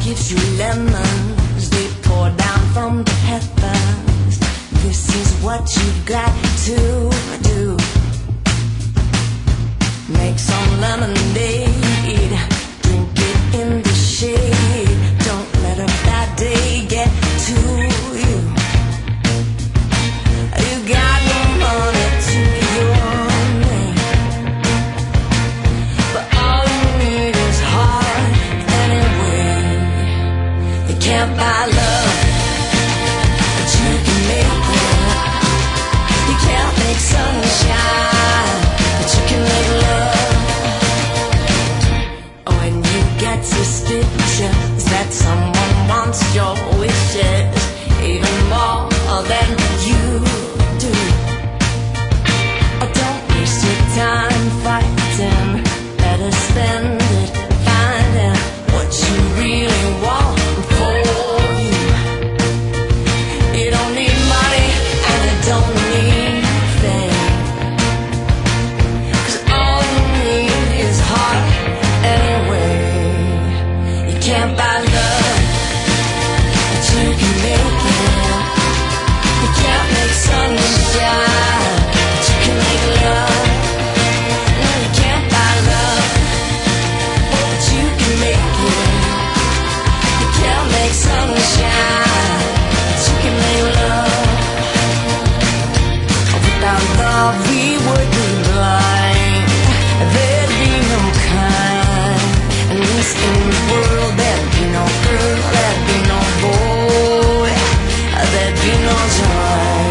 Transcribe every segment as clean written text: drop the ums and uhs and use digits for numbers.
gives you lemons, they pour down from the heavens. This is what you've got to do. Make some lemonade, drink it in the shade. Don't let a bad day get to you. You got no money to your name, but all you need is heart anyway. You can't buy love, but you can make it. You can't make sunshine, but you can make love. Oh, and you get suspicious that someone wants your wishes even more than you do. Oh, don't waste your time fighting. Better spend it finding what you really want for you. You don't need money and you don't need fame, 'cause all you need is heart anyway. You can't buy love, but you can make it. You can't make sunshine, but you can make love. No, you can't buy love, but you can make it. You can't make sunshine, but you can make love. Without love we would be blind. There'd be no kind. And in this world there'd be no girl, there'd be no boy, there'd be no joy.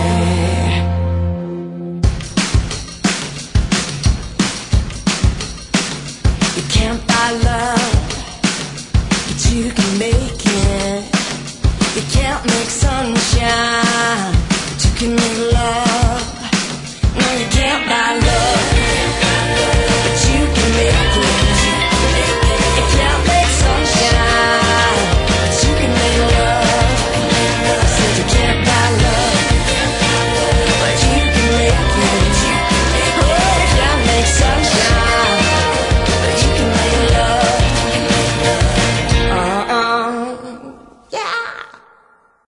You can't buy love, but you can make it. You can't make sunshine, but you can make